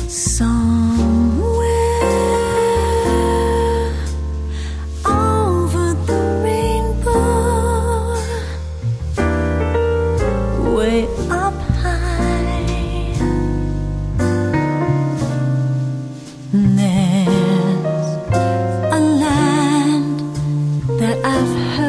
Somewhere over the rainbow, way up high, there's a land that I've heard